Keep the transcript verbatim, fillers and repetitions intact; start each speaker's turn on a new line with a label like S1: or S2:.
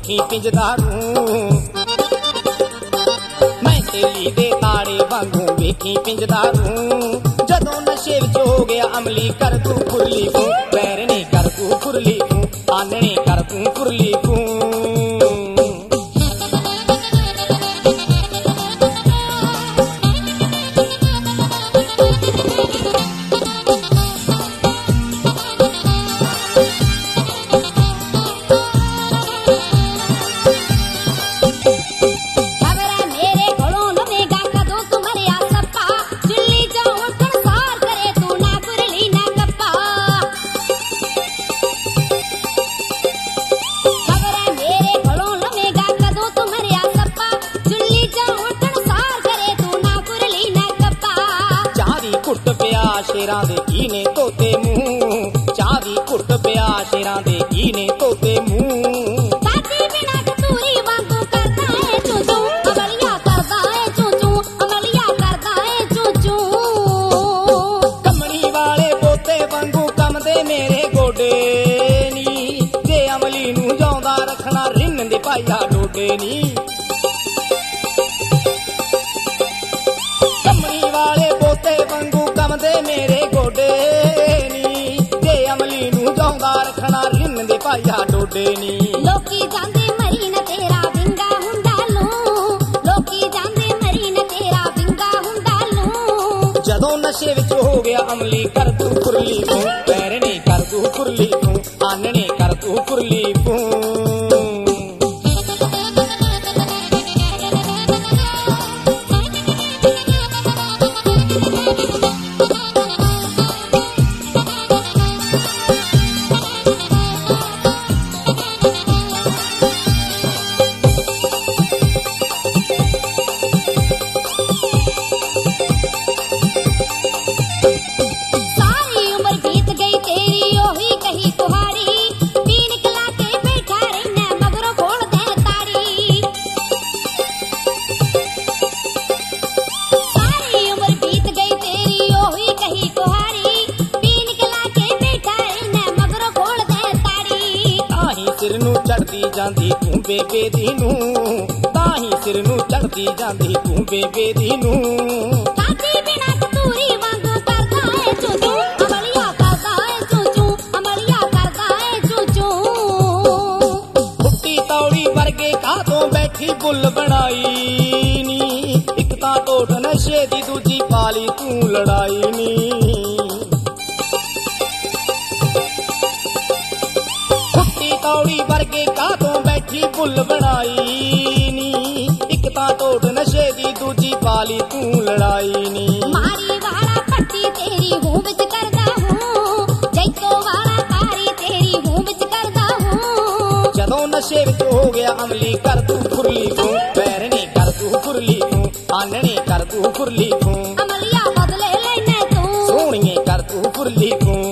S1: वेखी पिंजदारू मैं तेली दे ताड़े वांगू वेखी पिंजदारू जदों नशे विच हो गया अमली कर तू कुरली तू पैरनी कर तू कुरली तू आनने कर तू कुरली तू शेरां दे कीने तोते मुंह चादी कुट पिया शेरां दे कीने तोते मुंह
S2: साथी बिना कतूरी वांगू करदा है चूचू अमलिया करदा है चूचू अमलिया करदा है चूचू
S1: कमली वाले पोते वांगू कमदे मेरे गोडे नी जे अमली नू जांदा रखना रिंन दे पाया डोडे नी कमली वाले पोते वांगू कमदे मेरे गोडे नी जे अमली नू जांदा रखना रिंन दे पाया डोडे नी
S2: लोकी जांदे मरी न तेरा विंगा हुंदा लू लोकी जांदे मरी न तेरा विंगा हुंदा लू
S1: जदों नशे विच हो गया अमली कर तू कुरली तू पैरनी कर तू कुरली तू आनने कर तू कुरली तू सिर नू चढ़दी जांदी तू बेबे दी नू ताही सिर नू चढ़दी जांदी तू बेबे दी नू
S2: साथी बिना कतूरी वांगू करदा है चूचू अमलिया करदा है चूचू अमलिया करदा है चूचू
S1: फुट्टी तौड़ी वर्गे कातों बैठी बुल बनाई नी एक तां टोट नशे दी दूजी पाली तू लड़ाई नी तौड़ी वर्गे कातों बैठी बुल बनाई नी एक तां टोट नशे दी दूजी पाली तू लड़ाई नी
S2: मारी वाला पट्टी तेरी हूं विच करदा हूं जैतो वाला तारी तेरी हूं विच करदा हूं
S1: जदों नशे विच हो गया अमली कर तू कुरली तू पैरनी कर तू कुरली तू आनने कर तू कुरली तू
S2: अमलिया बदले लेने तू
S1: सोहणिए कर तू कुरली तू